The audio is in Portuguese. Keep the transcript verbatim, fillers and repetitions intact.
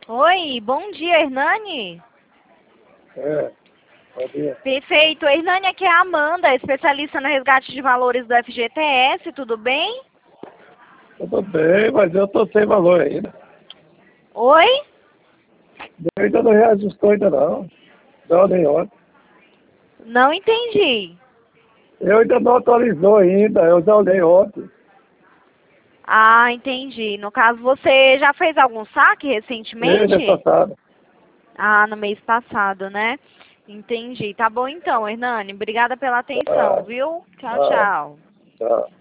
Oi, bom dia, Hernani. É, bom dia. Perfeito. Hernani, aqui é a Amanda, especialista no resgate de valores do F G T S, tudo bem? Tudo bem, mas eu tô sem valor ainda. Oi? Eu ainda não reajustou ainda não. Não, nem ontem. Não entendi. Eu ainda não atualizou ainda, eu já olhei ontem. Ah, entendi. No caso, você já fez algum saque Mês recentemente? passado. Ah, no mês passado, né? Entendi. Tá bom então, Hernani. Obrigada pela atenção, Tá, viu? Tchau, tá, tchau. tá.